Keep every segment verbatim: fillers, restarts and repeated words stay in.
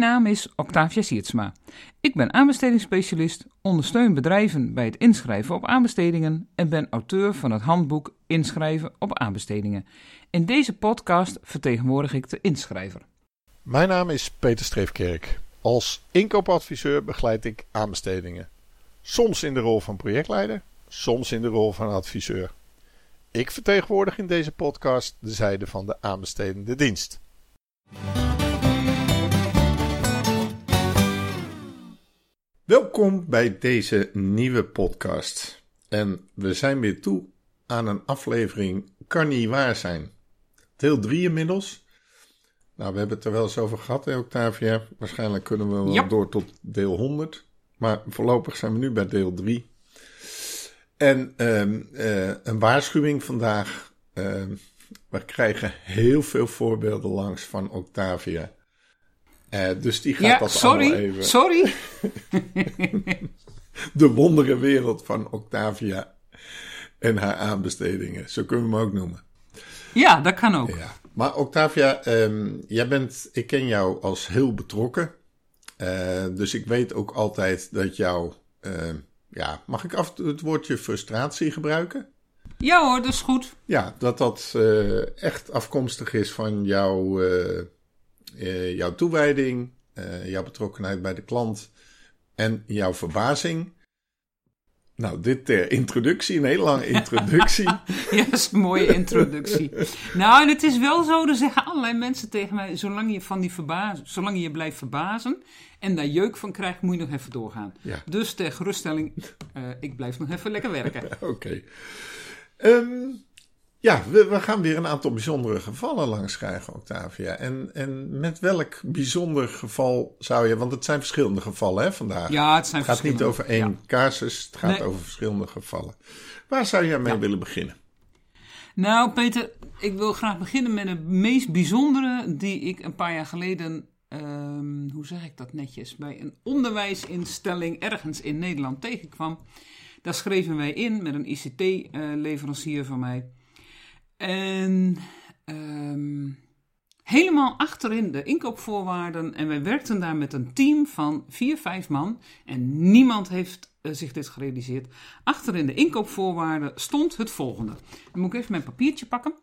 naam is Octavia Siertsma. Ik ben aanbestedingsspecialist, ondersteun bedrijven bij het inschrijven op aanbestedingen en ben auteur van het handboek Inschrijven op aanbestedingen. In deze podcast vertegenwoordig ik de inschrijver. Mijn naam is Peter Streefkerk. Als inkoopadviseur begeleid ik aanbestedingen. Soms in de rol van projectleider, soms in de rol van adviseur. Ik vertegenwoordig in deze podcast de zijde van de aanbestedende dienst. Welkom bij deze nieuwe podcast. En we zijn weer toe aan een aflevering Kan niet waar zijn. Deel drie inmiddels. Nou, we hebben het er wel eens over gehad, hè, Octavia. Waarschijnlijk kunnen we wel Ja. door tot deel honderd. Maar voorlopig zijn we nu bij deel drie. En um, uh, een waarschuwing vandaag. Uh, we krijgen heel veel voorbeelden langs van Octavia. Uh, dus die gaat Ja, dat sorry, allemaal even... sorry. De wonderenwereld van Octavia en haar aanbestedingen. Zo kunnen we hem ook noemen. Ja, dat kan ook. Ja. Maar Octavia, um, jij bent, ik ken jou als heel betrokken. Uh, dus ik weet ook altijd dat jou... Uh, ja, mag ik af en toe het woordje frustratie gebruiken? Ja hoor, dat is goed. Ja, dat dat uh, echt afkomstig is van jouw, uh, uh, jouw toewijding, uh, jouw betrokkenheid bij de klant en jouw verbazing. Nou, dit ter introductie, een hele lange introductie. Ja, dat is een mooie introductie. Nou, en het is wel zo, er zeggen allerlei mensen tegen mij, zolang je van die verbazen, zolang je je blijft verbazen en daar jeuk van krijgt, moet je nog even doorgaan. Ja. Dus ter geruststelling, uh, ik blijf nog even lekker werken. Oké. Okay. Um, ja, we, we gaan weer een aantal bijzondere gevallen langs krijgen, Octavia. En, en met welk bijzonder geval zou je... Want het zijn verschillende gevallen, hè, vandaag. Ja, het zijn Het gaat niet over één ja. casus, het gaat Nee. over verschillende gevallen. Waar zou jij mee Ja. willen beginnen? Nou, Peter, ik wil graag beginnen met de meest bijzondere die ik een paar jaar geleden... Um, hoe zeg ik dat netjes? Bij een onderwijsinstelling ergens in Nederland tegenkwam. Daar schreven wij in met een I C T-leverancier uh, van mij. En um, helemaal achterin de inkoopvoorwaarden. En wij werkten daar met een team van vier, vijf man. En niemand heeft uh, zich dit gerealiseerd. Achterin de inkoopvoorwaarden stond het volgende. Dan moet ik even mijn papiertje pakken.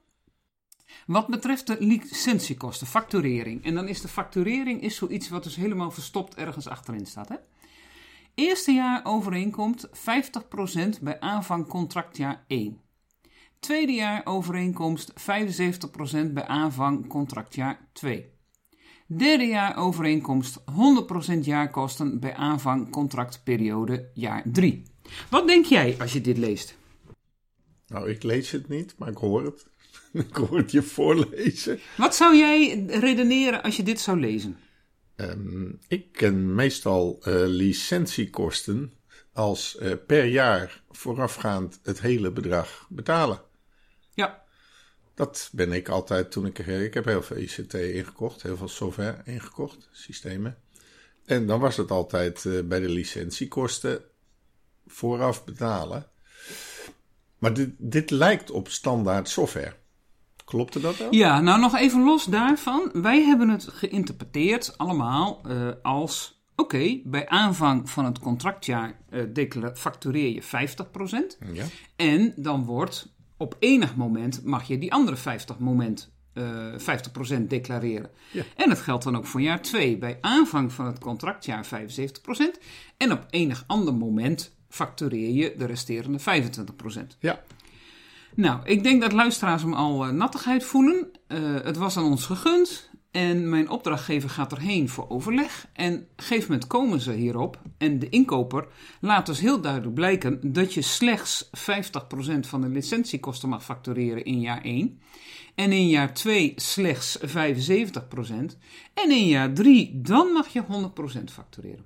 Wat betreft de licentiekosten, facturering. En dan is de facturering is zoiets wat dus helemaal verstopt ergens achterin staat. Hè? Eerste jaar overeenkomst vijftig procent bij aanvang contractjaar één. Tweede jaar overeenkomst vijfenzeventig procent bij aanvang contractjaar twee. Derde jaar overeenkomst honderd procent jaarkosten bij aanvang contractperiode jaar drie. Wat denk jij als je dit leest? Nou, ik lees het niet, maar ik hoor het. Ik hoor het je voorlezen. Wat zou jij redeneren als je dit zou lezen? Um, ik ken meestal uh, licentiekosten als uh, per jaar voorafgaand het hele bedrag betalen. Ja. Dat ben ik altijd toen ik... Ik heb heel veel I C T ingekocht, heel veel software ingekocht, systemen. En dan was het altijd uh, bij de licentiekosten vooraf betalen. Maar dit, dit lijkt op standaard software. Klopte dat wel? Ja, nou nog even los daarvan. Wij hebben het geïnterpreteerd allemaal uh, als... Oké, okay, bij aanvang van het contractjaar uh, declara- factureer je vijftig procent. Ja. En dan wordt op enig moment mag je die andere vijftig, moment, uh, vijftig procent declareren. Ja. En dat geldt dan ook voor jaar twee. Bij aanvang van het contractjaar vijfenzeventig procent. En op enig ander moment factureer je de resterende vijfentwintig procent. Ja. Nou, ik denk dat luisteraars hem al uh, nattigheid voelen. Uh, het was aan ons gegund. En mijn opdrachtgever gaat erheen voor overleg. En op een gegeven moment komen ze hierop. En de inkoper laat dus heel duidelijk blijken dat je slechts vijftig procent van de licentiekosten mag factureren in jaar één. En in jaar twee slechts vijfenzeventig procent. En in jaar drie dan mag je honderd procent factureren.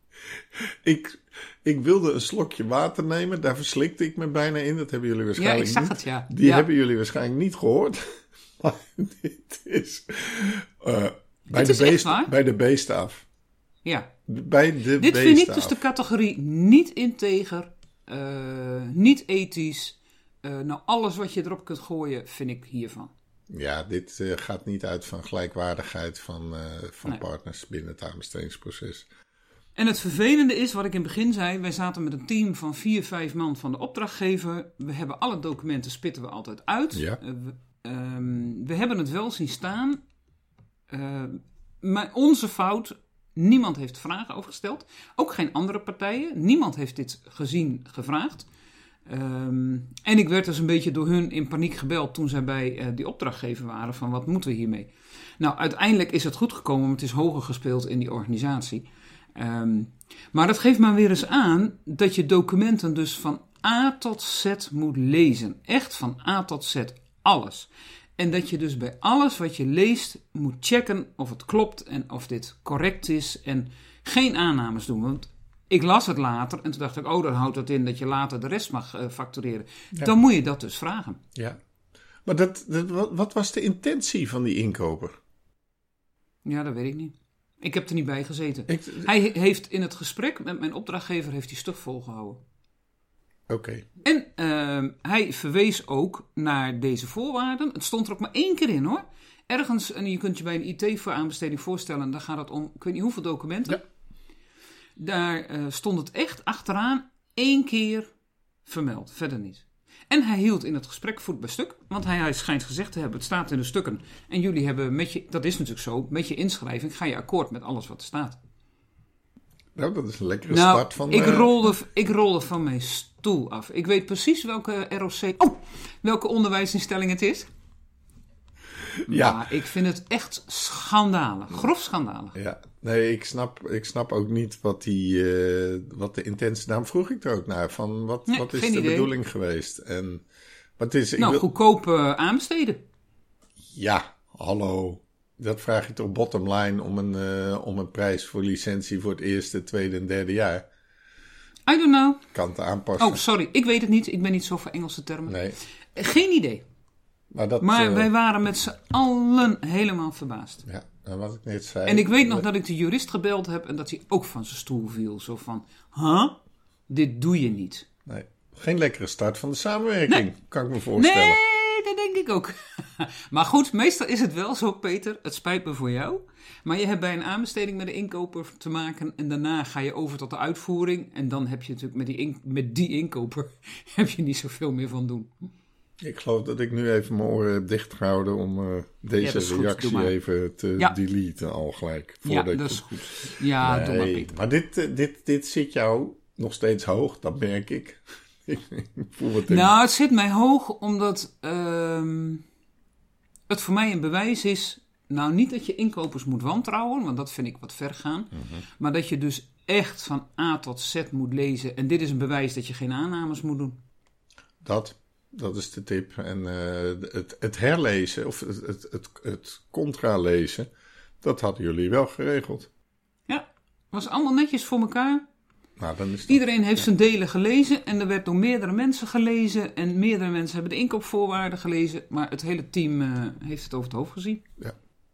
Ik, ik wilde een slokje water nemen. Daar verslikte ik me bijna in. Dat hebben jullie waarschijnlijk Ja, ik zag niet. het, ja. Die ja. hebben jullie waarschijnlijk niet gehoord. Maar dit is... Uh, bij, Het de is echt beest, waar? bij de beest af. Ja. Bij de Dit beest vind ik af. dus de categorie niet integer, uh, niet ethisch. Uh, nou, alles wat je erop kunt gooien, vind ik hiervan. Ja, dit uh, gaat niet uit van gelijkwaardigheid van, uh, van nee. partners binnen het aanbestedingsproces. En het vervelende is, wat ik in het begin zei, wij zaten met een team van vier, vijf man van de opdrachtgever. We hebben alle documenten, spitten we altijd uit. Ja. Uh, we, um, we hebben het wel zien staan. Uh, maar onze fout, niemand heeft vragen over gesteld. Ook geen andere partijen. Niemand heeft dit gezien, gevraagd. Um, en ik werd dus een beetje door hun in paniek gebeld toen zij bij uh, die opdrachtgever waren van wat moeten we hiermee. Nou, uiteindelijk is het goed gekomen, want het is hoger gespeeld in die organisatie. Um, maar dat geeft maar weer eens aan dat je documenten dus van A tot Z moet lezen. Echt van A tot Z, alles. En dat je dus bij alles wat je leest moet checken of het klopt en of dit correct is en geen aannames doen. Want ik las het later en toen dacht ik, oh, dan houdt dat in dat je later de rest mag uh, factureren. Ja. Dan moet je dat dus vragen. Ja, maar dat, dat, wat, wat was de intentie van die inkoper? Ja, dat weet ik niet. Ik heb er niet bij gezeten. Ik, hij heeft in het gesprek met mijn opdrachtgever heeft hij stug volgehouden. Oké. Okay. En uh, hij verwees ook naar deze voorwaarden. Het stond er ook maar één keer in hoor. Ergens, en je kunt je bij een I T-aanbesteding voorstellen, dan gaat het om, ik weet niet hoeveel documenten. Ja. Daar uh, stond het echt achteraan één keer vermeld, verder niet. En hij hield in het gesprek voet bij stuk, want hij, hij schijnt gezegd te hebben, het staat in de stukken. En jullie hebben met je, dat is natuurlijk zo, met je inschrijving ga je akkoord met alles wat er staat. Nou, dat is een lekkere nou, start van... Ik, uh... rolde, ik rolde van mijn stoel af. Ik weet precies welke R O C... Oh, welke onderwijsinstelling het is. Ja. Maar ik vind het echt schandalig. Grof schandalig. Ja, nee, ik snap, ik snap ook niet wat, die, uh, wat de intentie... Daarom vroeg ik er ook naar, van wat, nee, wat is de idee. bedoeling geweest? En, wat is, nou, wil... goedkoop uh, aanbesteden. Ja, hallo. Dat vraag je toch bottom line om een, uh, om een prijs voor licentie voor het eerste, tweede en derde jaar? I don't know. Kan te aanpassen. Oh, sorry. Ik weet het niet. Ik ben niet zo voor Engelse termen. Nee. Geen idee. Maar, dat, maar uh... wij waren met z'n allen helemaal verbaasd. Ja, en wat ik net zei... En ik weet nog dat ik de jurist gebeld heb en dat hij ook van zijn stoel viel. Zo van, huh? Dit doe je niet. Nee. Geen lekkere start van de samenwerking, nee. Kan ik me voorstellen. Nee, dat denk ik ook. Maar goed, meestal is het wel zo, Peter. Het spijt me voor jou. Maar je hebt bij een aanbesteding met de inkoper te maken. En daarna ga je over tot de uitvoering. En dan heb je natuurlijk met die, in, met die inkoper heb je niet zoveel meer van doen. Ik geloof dat ik nu even mijn oren heb dichtgehouden om uh, deze ja, reactie goed, even te ja. deleten al gelijk. Ja, dat je... is goed. Ja, nee, doe maar, Peter. Maar dit, uh, dit, dit zit jou nog steeds hoog, dat merk ik. Ik voel het nou, het zit mij hoog omdat uh, het voor mij een bewijs is... Nou, niet dat je inkopers moet wantrouwen, want dat vind ik wat ver gaan. Uh-huh. Maar dat je dus echt van A tot Z moet lezen. En dit is een bewijs dat je geen aannames moet doen. Dat... Dat is de tip. En uh, het, het herlezen, of het, het, het, het contralezen, dat hadden jullie wel geregeld. Ja, was allemaal netjes voor elkaar. Nou, dan is dat, Iedereen heeft ja. zijn delen gelezen en er werd door meerdere mensen gelezen. En meerdere mensen hebben de inkoopvoorwaarden gelezen. Maar het hele team uh, heeft het over het hoofd gezien. Ja.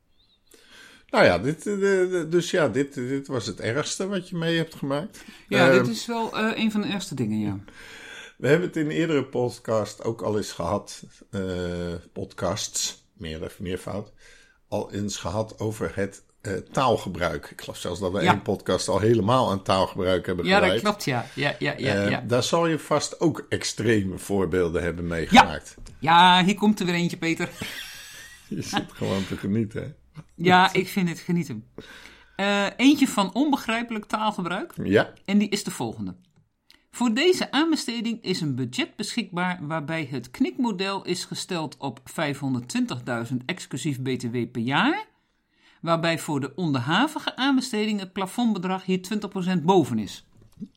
Nou ja, dit, dus ja, dit, dit was het ergste wat je mee hebt gemaakt. Ja, uh, dit is wel uh, een van de ergste dingen, ja. We hebben het in een eerdere podcast ook al eens gehad, uh, podcasts, meer of meervoud, al eens gehad over het uh, taalgebruik. Ik geloof zelfs dat we ja. één podcast al helemaal aan taalgebruik hebben ja, gewijd. Ja, dat klopt, ja. ja, ja, ja, uh, ja. Daar zal je vast ook extreme voorbeelden hebben meegemaakt. Ja, ja, hier komt er weer eentje, Peter. Je zit gewoon te genieten, hè? Ja, ik vind het genieten. Uh, eentje van onbegrijpelijk taalgebruik. Ja. En die is de volgende. Voor deze aanbesteding is een budget beschikbaar waarbij het knikmodel is gesteld op vijfhonderdtwintigduizend exclusief B T W per jaar. Waarbij voor de onderhavige aanbesteding het plafondbedrag hier twintig procent boven is.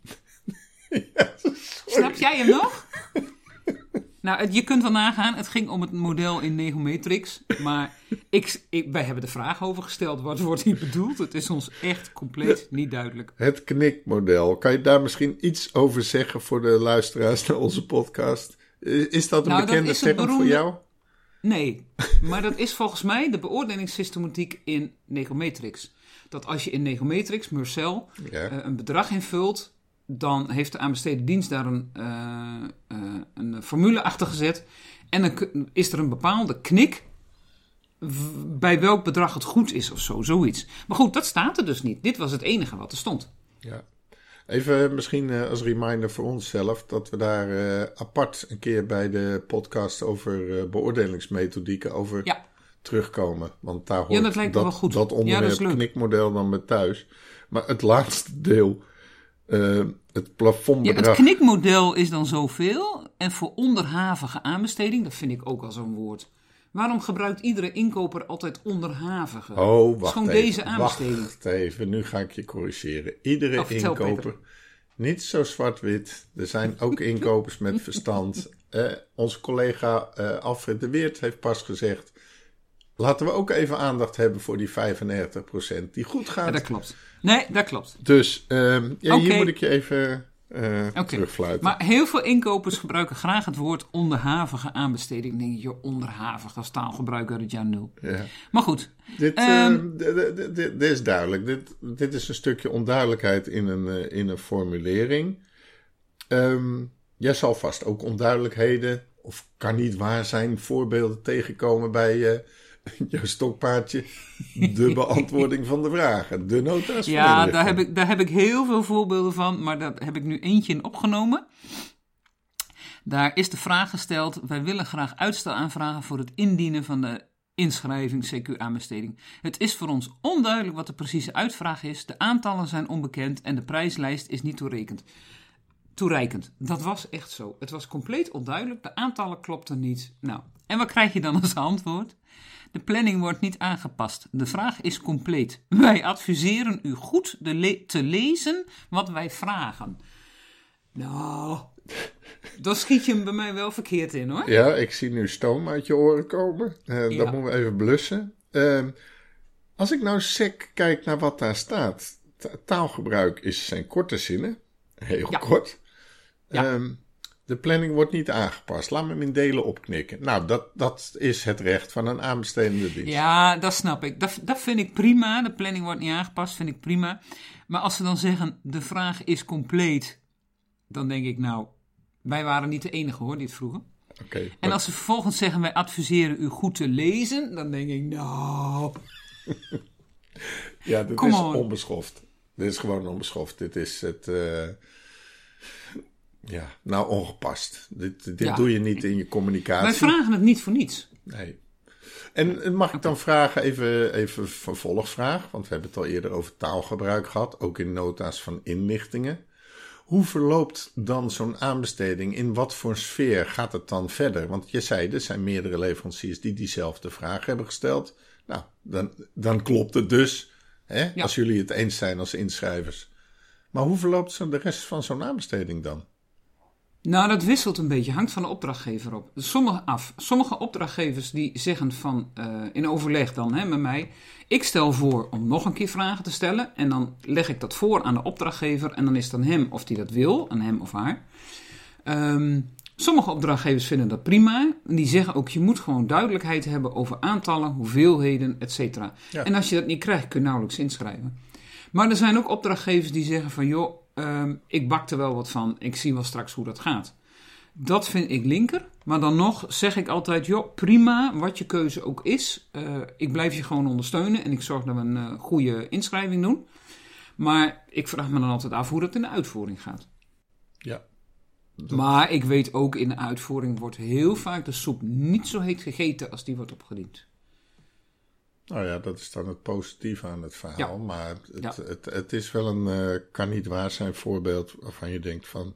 Ja, snap jij hem nog? Nou, je kunt wel nagaan, het ging om het model in Negomatrix. Maar ik, ik, wij hebben de vraag over gesteld, wat wordt hier bedoeld? Het is ons echt compleet niet duidelijk. Het knikmodel, kan je daar misschien iets over zeggen voor de luisteraars naar onze podcast? Is dat een nou, bekende term beroemde... voor jou? Nee, maar dat is volgens mij de beoordelingssystematiek in Negomatrix. Dat als je in Negomatrix, Murcel, ja. uh, een bedrag invult... dan heeft de aanbesteden dienst daar een, uh, uh, een formule achter gezet. En dan is er een bepaalde knik bij welk bedrag het goed is of zo, zoiets. Maar goed, dat staat er dus niet. Dit was het enige wat er stond. Ja. Even misschien uh, als reminder voor onszelf dat we daar uh, apart een keer bij de podcast over uh, beoordelingsmethodieken over ja. terugkomen. Want daar hoort ja, dat, lijkt dat, wel goed. dat onderwerp ja, knikmodel dan met thuis. Maar het laatste deel, uh, het plafondbedrag. Ja, het knikmodel is dan zoveel. En voor onderhavige aanbesteding, dat vind ik ook al zo'n woord. Waarom gebruikt iedere inkoper altijd onderhavige? Oh, wacht gewoon even. Deze aanbesteding. Wacht even, nu ga ik je corrigeren. Iedere oh, inkoper, Peter. Niet zo zwart-wit. Er zijn ook inkopers met verstand. Uh, onze collega uh, Alfred de Weert heeft pas gezegd, laten we ook even aandacht hebben voor die vijfennegentig procent die goed gaat. Ja, dat klopt. Nee, dat klopt. Dus uh, ja, okay. Hier moet ik je even uh, okay. terugfluiten. Maar heel veel inkopers gebruiken graag het woord onderhavige aanbesteding. Dan denk je, onderhavig als taalgebruik uit het jaar nul. Ja. Maar goed. Dit, um, uh, d- d- d- dit is duidelijk. Dit, dit is een stukje onduidelijkheid in een, uh, in een formulering. Um, jij zal vast ook onduidelijkheden, of kan niet waar zijn, voorbeelden tegenkomen bij uh, jouw stokpaardje. De beantwoording van de vragen. De nota's van Ja, daar heb, ik, daar heb ik heel veel voorbeelden van, maar daar heb ik nu eentje in opgenomen. Daar is de vraag gesteld, wij willen graag uitstel aanvragen voor het indienen van de inschrijving C Q-aanbesteding. Het is voor ons onduidelijk wat de precieze uitvraag is, de aantallen zijn onbekend en de prijslijst is niet toereikend. Toereikend. Dat was echt zo. Het was compleet onduidelijk, de aantallen klopten niet. Nou, en wat krijg je dan als antwoord? De planning wordt niet aangepast. De vraag is compleet. Wij adviseren u goed de le- te lezen wat wij vragen. Nou, dan schiet je hem bij mij wel verkeerd in, hoor. Ja, ik zie nu stoom uit je oren komen. Uh, ja. Dat moeten we even blussen. Uh, als ik nou sec kijk naar wat daar staat. Ta- taalgebruik is zijn korte zinnen. Heel ja. kort. Ja. Um, de planning wordt niet aangepast. Laat me hem in delen opknikken. Nou, dat, dat is het recht van een aanbestedende dienst. Ja, dat snap ik. Dat, dat vind ik prima. De planning wordt niet aangepast, vind ik prima. Maar als ze dan zeggen, de vraag is compleet, dan denk ik, nou, wij waren niet de enige, hoor, die het vroegen. Okay, en maar... als ze vervolgens zeggen, wij adviseren u goed te lezen, dan denk ik, nou... ja, dit Come is on. onbeschoft. Dit is gewoon onbeschoft. Dit is het... Uh... Ja, nou ongepast. Dit, dit ja. doe je niet in je communicatie. Wij vragen het niet voor niets. Nee. En mag ik dan vragen, even, even een vervolgvraag, want we hebben het al eerder over taalgebruik gehad, ook in nota's van inlichtingen. Hoe verloopt dan zo'n aanbesteding? In wat voor sfeer gaat het dan verder? Want je zei, er zijn meerdere leveranciers die diezelfde vraag hebben gesteld. Nou, dan, dan klopt het dus, hè, ja. als jullie het eens zijn als inschrijvers. Maar hoe verloopt zo de rest van zo'n aanbesteding dan? Nou, dat wisselt een beetje, hangt van de opdrachtgever op. Sommige af. Sommige opdrachtgevers die zeggen van, uh, in overleg dan hè, met mij, ik stel voor om nog een keer vragen te stellen en dan leg ik dat voor aan de opdrachtgever en dan is het aan hem of die dat wil, aan hem of haar. Um, sommige opdrachtgevers vinden dat prima. Die zeggen ook, je moet gewoon duidelijkheid hebben over aantallen, hoeveelheden, et cetera. Ja. En als je dat niet krijgt, kun je nauwelijks inschrijven. Maar er zijn ook opdrachtgevers die zeggen van, joh, Um, ik bak er wel wat van. Ik zie wel straks hoe dat gaat. Dat vind ik linker. Maar dan nog zeg ik altijd, joh, prima, wat je keuze ook is. Uh, ik blijf je gewoon ondersteunen en ik zorg dat we een uh, goede inschrijving doen. Maar ik vraag me dan altijd af hoe dat in de uitvoering gaat. Ja. Dat... Maar ik weet ook, in de uitvoering wordt heel vaak de soep niet zo heet gegeten als die wordt opgediend. Nou ja, dat is dan het positieve aan het verhaal. Ja. Maar het, ja. het, het, het is wel een, uh, kan niet waar zijn, voorbeeld waarvan je denkt van,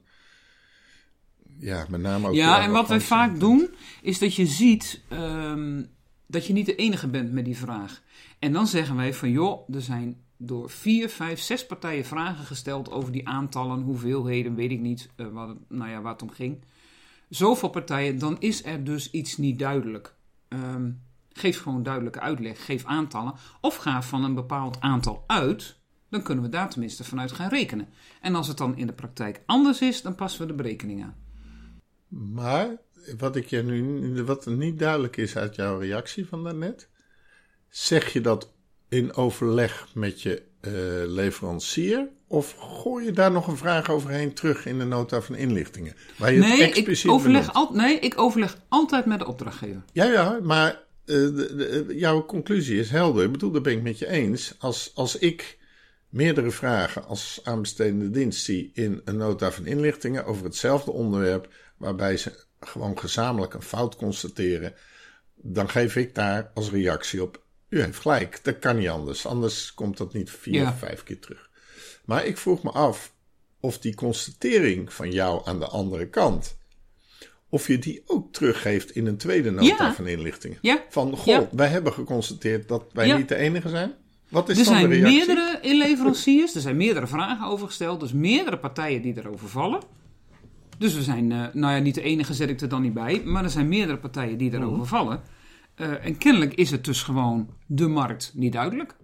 ja, met name ook... Ja, en wat wij vaak doen, is dat je ziet um, dat je niet de enige bent met die vraag. En dan zeggen wij van, joh, er zijn door vier, vijf, zes partijen vragen gesteld over die aantallen, hoeveelheden, weet ik niet, uh, wat het, nou ja, waar het om ging. Zoveel partijen, dan is er dus iets niet duidelijk. Um, Geef gewoon duidelijke uitleg, geef aantallen. Of ga van een bepaald aantal uit, dan kunnen we daar tenminste vanuit gaan rekenen. En als het dan in de praktijk anders is, dan passen we de berekening aan. Maar wat, ik je nu, wat niet duidelijk is uit jouw reactie van daarnet, zeg je dat in overleg met je uh, leverancier? Of gooi je daar nog een vraag overheen terug in de nota van inlichtingen? Waar je nee, het expliciet ik overleg al, nee, ik overleg altijd met de opdrachtgever. Ja, ja, maar uh, de, de, jouw conclusie is helder. Ik bedoel, daar ben ik met je eens. Als, als ik meerdere vragen als aanbestedende dienst zie in een nota van inlichtingen over hetzelfde onderwerp, waarbij ze gewoon gezamenlijk een fout constateren, dan geef ik daar als reactie op: u heeft gelijk, dat kan niet anders. Anders komt dat niet vier ja. of vijf keer terug. Maar ik vroeg me af of die constatering van jou aan de andere kant, of je die ook teruggeeft in een tweede nota ja. van inlichtingen. Ja. Van, goh, ja. wij hebben geconstateerd dat wij ja. niet de enige zijn. Wat is er dan zijn de reactie? meerdere inleveranciers, er zijn meerdere vragen over gesteld, dus meerdere partijen die erover vallen. Dus we zijn, uh, nou ja, niet de enige zet ik er dan niet bij, maar er zijn meerdere partijen die erover mm. vallen. Uh, en kennelijk is het dus gewoon de markt niet duidelijk.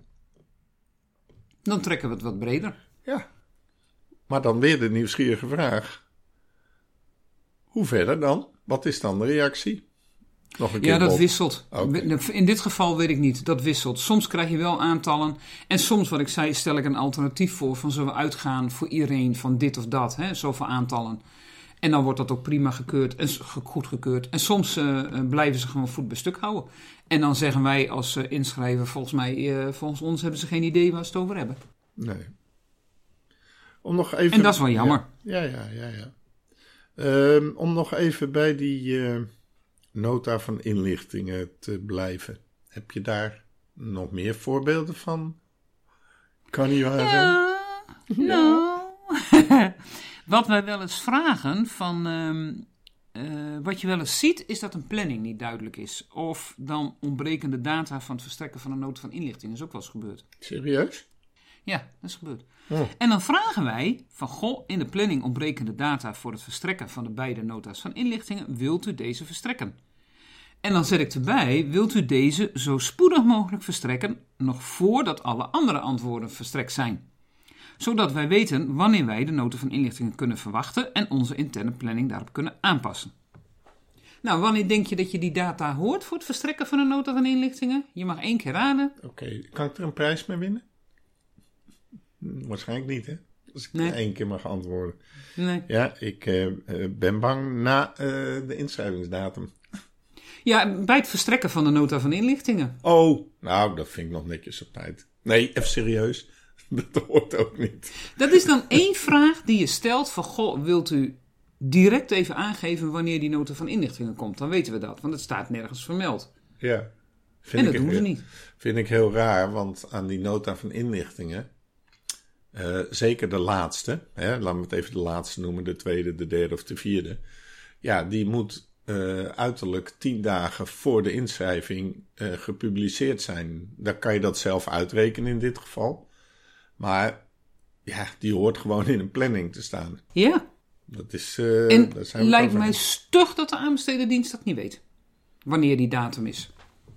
Dan trekken we het wat breder. Ja, maar dan weer de nieuwsgierige vraag. Hoe verder dan? Wat is dan de reactie? Nog een keer ja, dat op. wisselt. Okay. In dit geval weet ik niet. Dat wisselt. Soms krijg je wel aantallen. En soms, wat ik zei, stel ik een alternatief voor. Van zullen we uitgaan voor iedereen van dit of dat. Hè, zoveel aantallen. En dan wordt dat ook prima gekeurd en goedgekeurd. En soms uh, blijven ze gewoon voet bij stuk houden. En dan zeggen wij als uh, inschrijver, volgens mij, uh, volgens ons hebben ze geen idee waar ze het over hebben. Nee. Om nog even... En dat is wel jammer. Ja, ja, ja, ja. ja. Um, om nog even bij die uh, nota van inlichtingen te blijven. Heb je daar nog meer voorbeelden van? Kan je wel ja, zeggen? Nou... Wat wij wel eens vragen van, um, uh, wat je wel eens ziet, is dat een planning niet duidelijk is. Of dan ontbrekende data van het verstrekken van een nota van inlichting. Dat is ook wel eens gebeurd. Serieus? Ja, dat is gebeurd. Oh. En dan vragen wij van, goh, in de planning ontbrekende data voor het verstrekken van de beide nota's van inlichtingen, wilt u deze verstrekken? En dan zet ik erbij, wilt u deze zo spoedig mogelijk verstrekken, nog voordat alle andere antwoorden verstrekt zijn? Zodat wij weten wanneer wij de nota van inlichtingen kunnen verwachten en onze interne planning daarop kunnen aanpassen. Nou, wanneer denk je dat je die data hoort voor het verstrekken van een nota van inlichtingen? Je mag één keer raden. Oké, okay. Kan ik er een prijs mee winnen? Waarschijnlijk niet, hè? Als ik nee. één keer mag antwoorden. Nee. Ja, ik uh, ben bang na uh, de inschrijvingsdatum. Ja, bij het verstrekken van de nota van inlichtingen. Oh, nou, dat vind ik nog netjes op tijd. Nee, even serieus. Dat hoort ook niet. Dat is dan één vraag die je stelt van, goh, wilt u direct even aangeven wanneer die nota van inlichtingen komt? Dan weten we dat, want het staat nergens vermeld. Ja. En dat doen ze niet. Vind ik heel raar, want aan die nota van inlichtingen, uh, zeker de laatste, hè, laten we het even de laatste noemen, de tweede, de derde of de vierde. Ja, die moet uh, uiterlijk tien dagen voor de inschrijving uh, gepubliceerd zijn. Dan kan je dat zelf uitrekenen in dit geval. Maar ja, die hoort gewoon in een planning te staan. Ja. Dat is... Uh, en dat zijn we lijkt mij stug dat de aanbestedende dienst dat niet weet. Wanneer die datum is.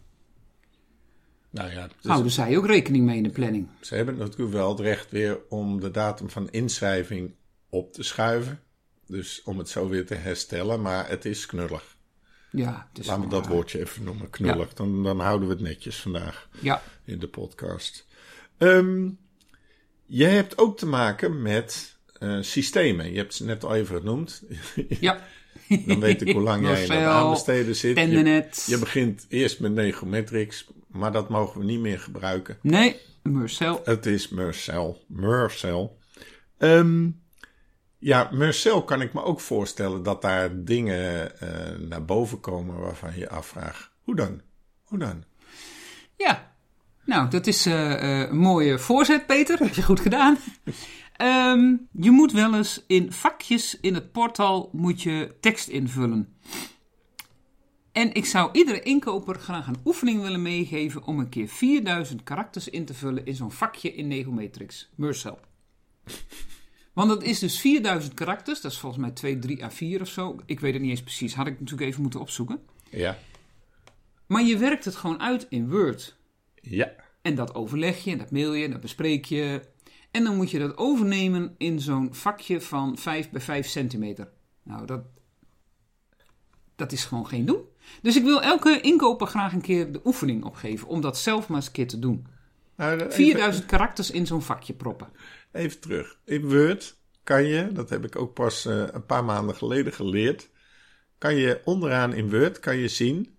Nou ja, dus houden zij ook rekening mee in de planning? Ze hebben natuurlijk wel het recht weer om de datum van inschrijving op te schuiven. Dus om het zo weer te herstellen. Maar het is knullig. Ja, het is Laten we dat raar. woordje even noemen. Knullig. Ja. Dan, dan houden we het netjes vandaag. Ja. In de podcast. Um, Jij hebt ook te maken met uh, systemen. Je hebt ze net al even genoemd. Ja. Dan weet ik hoe lang jij in dat aanbesteden zit. Je, je begint eerst met Negometrix, maar dat mogen we niet meer gebruiken. Nee, Mercel. Het is Mercel. Mercel. Um, ja, Mercel kan ik me ook voorstellen dat daar dingen uh, naar boven komen waarvan je afvraagt. Hoe dan? Hoe dan? Ja. Nou, dat is uh, uh, een mooie voorzet, Peter. Heb je goed gedaan. um, je moet wel eens in vakjes in het portal moet je tekst invullen. En ik zou iedere inkoper graag een oefening willen meegeven om een keer vierduizend karakters in te vullen in zo'n vakje in Negometrix. Mercel. Want dat is dus vierduizend karakters. Dat is volgens mij twee, drie A vier of zo. Ik weet het niet eens precies. Had ik natuurlijk even moeten opzoeken. Ja. Maar je werkt het gewoon uit in Word. Ja. En dat overleg je, dat mail je, dat bespreek je. En dan moet je dat overnemen in zo'n vakje van vijf bij vijf centimeter. Nou, dat, dat is gewoon geen doen. Dus ik wil elke inkoper graag een keer de oefening opgeven om dat zelf maar eens een keer te doen. Nou, even, vierduizend karakters in zo'n vakje proppen. Even terug. In Word kan je, dat heb ik ook pas uh, een paar maanden geleden geleerd, kan je onderaan in Word kan je zien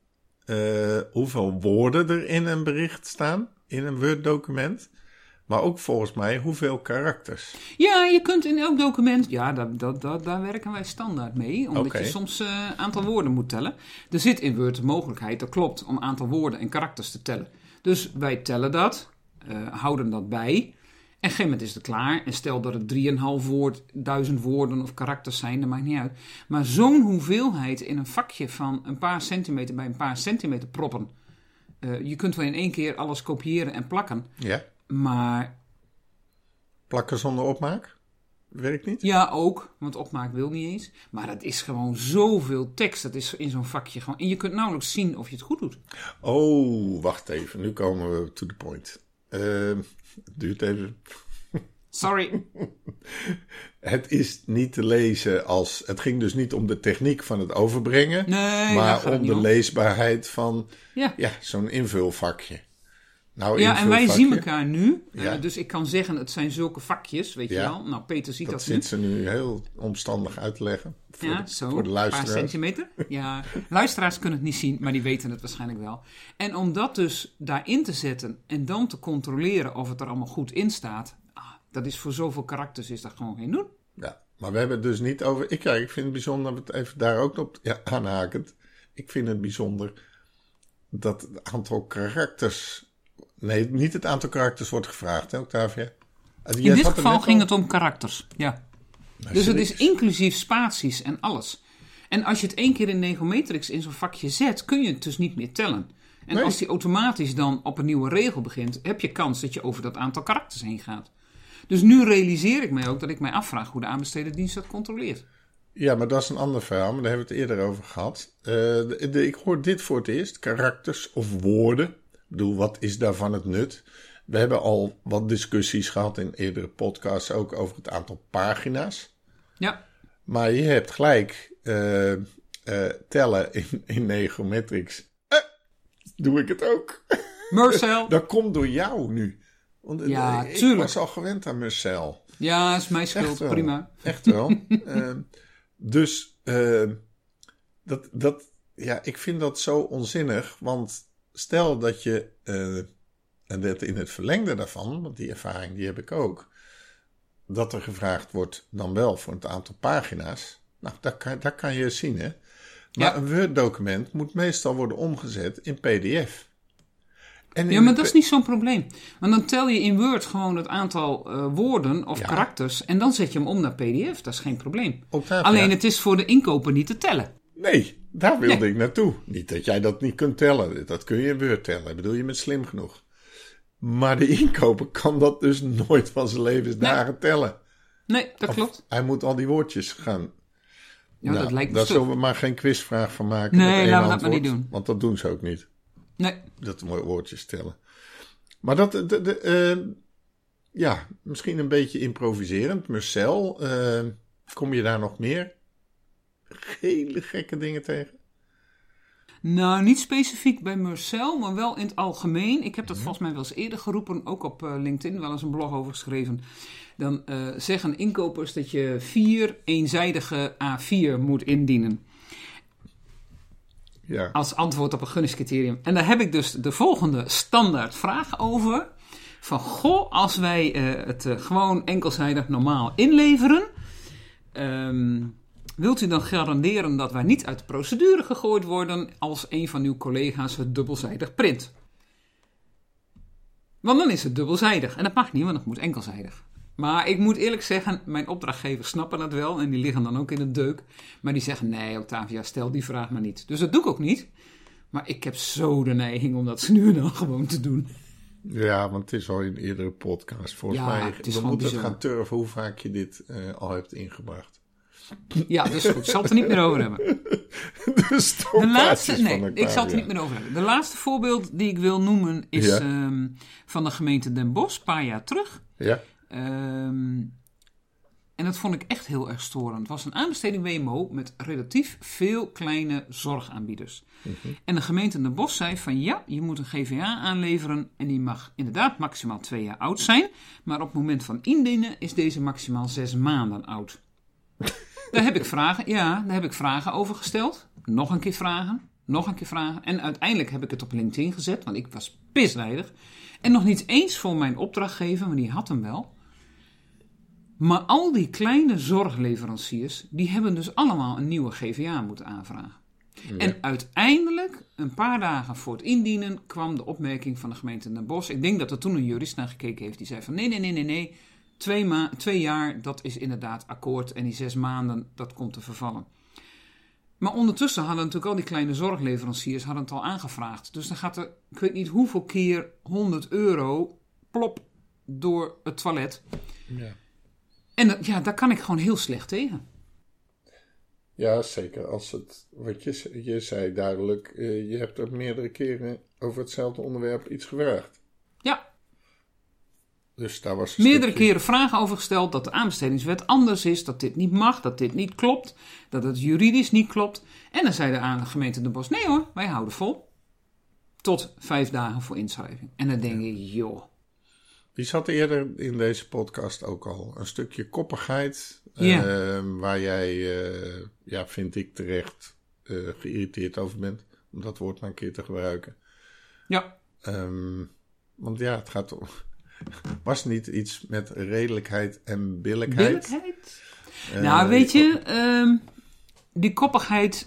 uh, hoeveel woorden er in een bericht staan, in een Word-document. Maar ook volgens mij hoeveel karakters. Ja, je kunt in elk document... Ja, dat, dat, dat, daar werken wij standaard mee. Omdat okay. je soms een uh, aantal woorden moet tellen. Er zit in Word de mogelijkheid, dat klopt, om aantal woorden en karakters te tellen. Dus wij tellen dat, uh, houden dat bij. En op een gegeven moment is het klaar. En stel dat het drieënhalfduizend woorden of karakters zijn, dat maakt niet uit. Maar zo'n hoeveelheid in een vakje van een paar centimeter bij een paar centimeter proppen. Uh, je kunt wel in één keer alles kopiëren en plakken. Ja. Maar... Plakken zonder opmaak? Werkt niet? Ja, ook. Want opmaak wil niet eens. Maar dat is gewoon zoveel tekst. Dat is in zo'n vakje gewoon... En je kunt nauwelijks zien of je het goed doet. Oh, wacht even. Nu komen we to the point. Uh, het duurt even. Sorry. Het is niet te lezen als... Het ging dus niet om de techniek van het overbrengen. Nee, maar om de om. leesbaarheid van ja. Ja, zo'n invulvakje. Nou, ja, en wij zien elkaar nu. Ja. Uh, dus ik kan zeggen, het zijn zulke vakjes, weet ja. je wel. Nou, Peter ziet dat, dat zit ze nu heel omstandig uit te leggen. Voor, ja, de, zo, voor de luisteraars. Een paar centimeter. Ja, luisteraars kunnen het niet zien, maar die weten het waarschijnlijk wel. En om dat dus daarin te zetten en dan te controleren of het er allemaal goed in staat. Ah, dat is voor zoveel karakters is dat gewoon geen doen. Ja, maar we hebben het dus niet over... Ik, ja, ik vind het bijzonder, dat we het even daar ook op ja, aanhakend. Ik vind het bijzonder dat het aantal karakters... Nee, niet het aantal karakters wordt gevraagd, hè, Octavia? In dit geval ging het om karakters, ja. Nou, dus het is inclusief spaties en alles. En als je het één keer in Negomatrix in zo'n vakje zet, kun je het dus niet meer tellen. En nee. Als die automatisch dan op een nieuwe regel begint, heb je kans dat je over dat aantal karakters heen gaat. Dus nu realiseer ik mij ook dat ik mij afvraag hoe de aanbesteden dienst dat controleert. Ja, maar dat is een ander verhaal, maar daar hebben we het eerder over gehad. Uh, de, de, ik hoor dit voor het eerst, karakters of woorden. Ik bedoel, wat is daarvan het nut? We hebben al wat discussies gehad in eerdere podcasts ook over het aantal pagina's. Ja. Maar je hebt gelijk, uh, uh, tellen in, in Negomatrix. Uh, doe ik het ook. Marcel. Dat komt door jou nu. Want ja, ik tuurlijk. was al gewend aan Marcel. Ja, is mijn schuld, Echt prima. Echt wel. uh, dus uh, dat, dat, ja, ik vind dat zo onzinnig, want stel dat je, uh, en dat in het verlengde daarvan, want die ervaring die heb ik ook, dat er gevraagd wordt dan wel voor het aantal pagina's. Nou, dat kan, dat kan je zien, hè. Maar ja. Een Word-document moet meestal worden omgezet in P D F. En ja, maar dat is niet zo'n probleem. Want dan tel je in Word gewoon het aantal uh, woorden of ja. karakters en dan zet je hem om naar P D F. Dat is geen probleem. Octavia. Alleen het is voor de inkoper niet te tellen. Nee, daar wilde nee. ik naartoe. Niet dat jij dat niet kunt tellen. Dat kun je in Word tellen. Bedoel, je bent slim genoeg. Maar de inkoper kan dat dus nooit van zijn levensdagen nee. tellen. Nee, dat of klopt. Hij moet al die woordjes gaan... Ja, nou, dat lijkt me daar stuk. zullen we maar geen quizvraag van maken. Nee, laten we dat maar niet doen. Want dat doen ze ook niet. Nee. Dat woordjes tellen. Maar dat, de, de, uh, ja, misschien een beetje improviserend. Marcel, uh, kom je daar nog meer hele gekke dingen tegen? Nou, niet specifiek bij Marcel, maar wel in het algemeen. Ik heb dat volgens mij wel eens eerder geroepen, ook op uh, LinkedIn, wel eens een blog over geschreven. Dan uh, zeggen inkopers dat je vier eenzijdige A vier moet indienen. Ja. Als antwoord op een gunningscriterium. En daar heb ik dus de volgende standaard vraag over. Van, goh, als wij uh, het uh, gewoon enkelzijdig normaal inleveren, Um, wilt u dan garanderen dat wij niet uit de procedure gegooid worden als een van uw collega's het dubbelzijdig print? Want dan is het dubbelzijdig. En dat mag niet, want het moet enkelzijdig. Maar ik moet eerlijk zeggen, mijn opdrachtgevers snappen dat wel. En die liggen dan ook in de deuk. Maar die zeggen, nee Octavia, stel die vraag maar niet. Dus dat doe ik ook niet. Maar ik heb zo de neiging om dat ze nu en dan gewoon te doen. Ja, want het is al in eerdere podcast. Volgens ja, mij, het is we moeten bizar. gaan turven hoe vaak je dit uh, al hebt ingebracht. Ja, dat is goed. Ik zal het er niet meer over hebben. Dus de laatste, nee, ik zal het er niet meer over hebben. De laatste voorbeeld die ik wil noemen is ja. um, van de gemeente Den Bosch, een paar jaar terug. Ja. Um, en dat vond ik echt heel erg storend. Het was een aanbesteding W M O met relatief veel kleine zorgaanbieders. Mm-hmm. En de gemeente Den Bosch zei van ja, je moet een G V A aanleveren en die mag inderdaad maximaal twee jaar oud zijn. Maar op het moment van indienen is deze maximaal zes maanden oud. Daar heb ik vragen, ja, daar heb ik vragen over gesteld. Nog een keer vragen. nog een keer vragen. En uiteindelijk heb ik het op LinkedIn gezet, want ik was pisnijdig. En nog niet eens voor mijn opdrachtgever, maar die had hem wel. Maar al die kleine zorgleveranciers, die hebben dus allemaal een nieuwe G V A moeten aanvragen. Ja. En uiteindelijk, een paar dagen voor het indienen, kwam de opmerking van de gemeente Den Bosch. Ik denk dat er toen een jurist naar gekeken heeft die zei van nee, nee, nee, nee, nee. Twee, ma- twee jaar, dat is inderdaad akkoord. En die zes maanden, dat komt te vervallen. Maar ondertussen hadden natuurlijk al die kleine zorgleveranciers hadden het al aangevraagd. Dus dan gaat er, ik weet niet hoeveel keer, honderd euro plop door het toilet. Ja. En dat, ja, daar kan ik gewoon heel slecht tegen. Ja, zeker. Als het, wat je, je zei duidelijk, uh, je hebt er meerdere keren over hetzelfde onderwerp iets gevraagd. Ja. Dus daar was een meerdere stukje... keren vragen over gesteld dat de aanbestedingswet anders is, dat dit niet mag, dat dit niet klopt, dat het juridisch niet klopt. En dan zei de aan de gemeente Den Bosch, nee hoor, wij houden vol. Tot vijf dagen voor inschrijving. En dan denk ik, joh. Die zat eerder in deze podcast ook al. Een stukje koppigheid, Ja. uh, waar jij, uh, ja, vind ik terecht, uh, geïrriteerd over bent. Om dat woord maar een keer te gebruiken. Ja. Um, want ja, het gaat om... Was niet iets met redelijkheid en billijkheid? Billijkheid? Uh, nou, weet je, um, die koppigheid...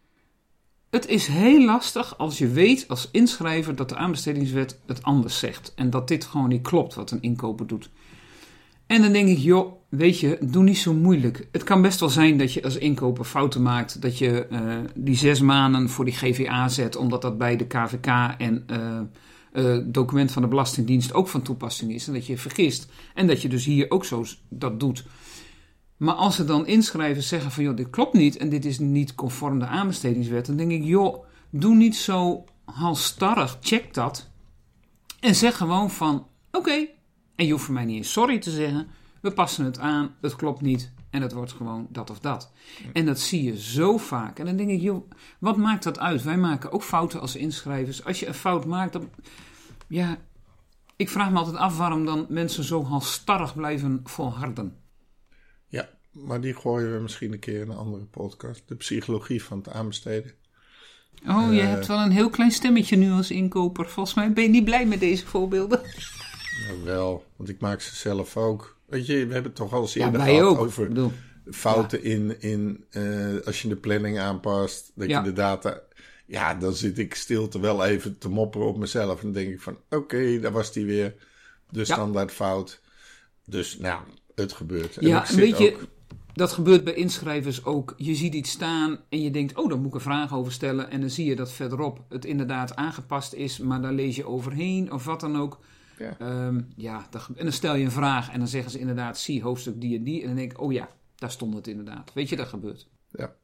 Het is heel lastig als je weet als inschrijver dat de aanbestedingswet het anders zegt. En dat dit gewoon niet klopt wat een inkoper doet. En dan denk ik, joh, weet je, doe niet zo moeilijk. Het kan best wel zijn dat je als inkoper fouten maakt. Dat je uh, die zes maanden voor die G V A zet. Omdat dat bij de K V K en uh, uh, document van de Belastingdienst ook van toepassing is. En dat je vergist. En dat je dus hier ook zo dat doet. Maar als ze dan inschrijvers zeggen van, joh, dit klopt niet en dit is niet conform de aanbestedingswet, dan denk ik, joh, doe niet zo halstarrig, check dat. En zeg gewoon van, oké, okay, en je hoeft voor mij niet eens sorry te zeggen, we passen het aan, het klopt niet en het wordt gewoon dat of dat. En dat zie je zo vaak. En dan denk ik, joh, wat maakt dat uit? Wij maken ook fouten als inschrijvers. Als je een fout maakt, dan, ja, ik vraag me altijd af waarom dan mensen zo halstarrig blijven volharden. Ja, maar die gooien we misschien een keer in een andere podcast. De psychologie van het aanbesteden. Oh, je uh, hebt wel een heel klein stemmetje nu als inkoper. Volgens mij ben je niet blij met deze voorbeelden. Nou, wel, want ik maak ze zelf ook. Weet je, we hebben het toch al eens ja, eerder gehad gehad ook. over bedoel, fouten ja. in, in uh, als je de planning aanpast, dat ja. je de data... Ja, dan zit ik stilte wel even te mopperen op mezelf. En dan denk ik van, oké, okay, daar was die weer. De ja. standaard fout. Dus, nou, het gebeurt. En ja, ik en weet je, ook... dat gebeurt bij inschrijvers ook. Je ziet iets staan en je denkt, oh, daar moet ik een vraag over stellen. En dan zie je dat verderop het inderdaad aangepast is, maar daar lees je overheen of wat dan ook. Ja. Um, ja, en dan stel je een vraag en dan zeggen ze inderdaad, zie hoofdstuk die en die. En dan denk ik, oh ja, daar stond het inderdaad. Weet je, dat gebeurt. Ja.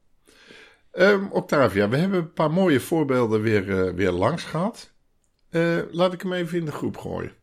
Um, Octavia, we hebben een paar mooie voorbeelden weer, uh, weer langs gehad. Uh, laat ik hem even in de groep gooien.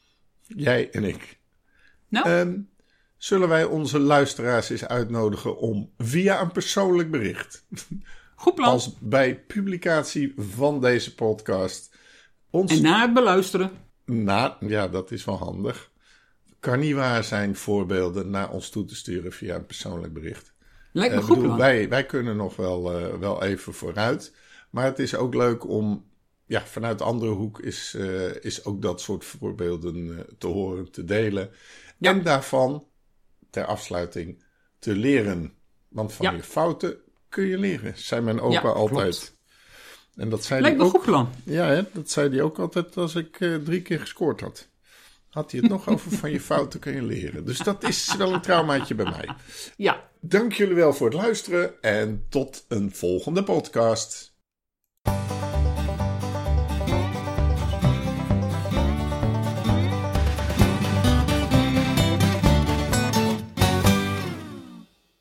Jij en ik. Nou? Um, zullen wij onze luisteraars eens uitnodigen om via een persoonlijk bericht... Goed plan. Als bij publicatie van deze podcast... Ons... En na het beluisteren... Na, ja, dat is wel handig. Kan niet waar zijn voorbeelden naar ons toe te sturen via een persoonlijk bericht. Lijkt me uh, goed bedoel, plan. Wij, wij kunnen nog wel, uh, wel even vooruit. Maar het is ook leuk om... Ja, vanuit de andere hoek is, uh, is ook dat soort voorbeelden uh, te horen, te delen. Ja. En daarvan, ter afsluiting, te leren. Want van ja. je fouten kun je leren, zei mijn opa ja, altijd. Klopt. En dat zei Lijkt me ook, goed plan. Ja, hè, dat zei hij ook altijd als ik uh, drie keer gescoord had. Had hij het nog over van je fouten kun je leren. Dus dat is wel een traumaatje bij mij. Ja. Dank jullie wel voor het luisteren en tot een volgende podcast.